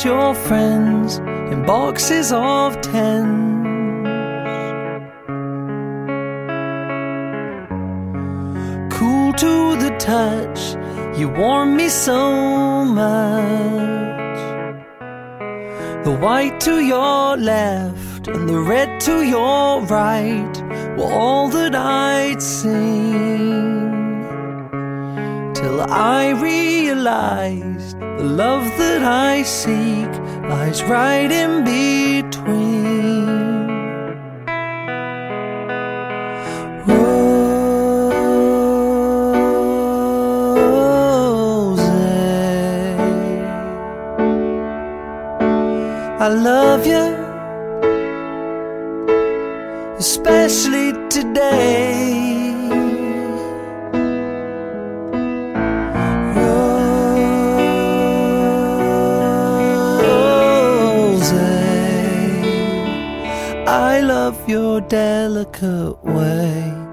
and your friends in boxes of 10. Cool to the touch, you warm me so much. The white to your left and the red to your right were all that I'd seen, till I realized the love that I seek lies right in between. I love you, especially today. Rose, I love your delicate way.